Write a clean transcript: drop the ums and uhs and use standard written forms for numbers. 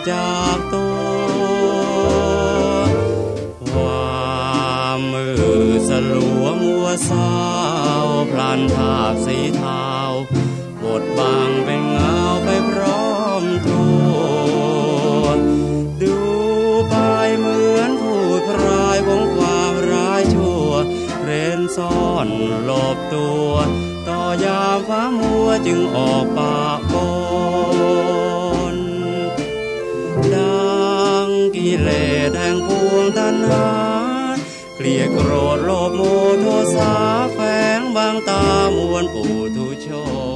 จากตัวความมือสลัวมัวเศร้าพลันภาพสีเทาบดบังเป็นเงาไปพร้อมตัวดูไปเหมือนผู้พรายของความร้ายชั่วเร้นซ่อนหลบตัวต่อยามฟ้ามัวจึงออกปากบนดังกิเลสแห่งพวงตัณหาเกลียดโกรธโลภโมโทสาแฝงบางตามวลปุถุชน